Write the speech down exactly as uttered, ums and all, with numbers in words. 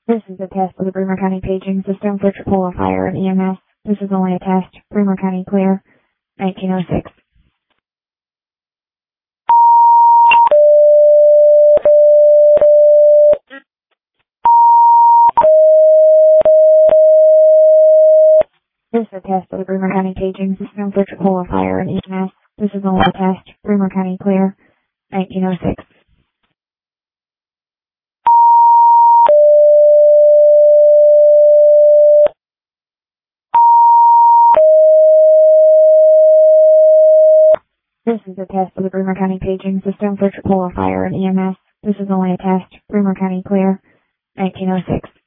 This is a test of the Bremer County paging system for Chipola Fire and E M S. This is only a test. Bremer County clear. nineteen oh six. This is a test of the Bremer County paging system for Chipola Fire and E M S. This is only a test. Bremer County clear. nineteen oh six. This is a test of the Bremer County paging system for Chipola Fire and E M S. This is only a test. Bremer County clear. nineteen oh six.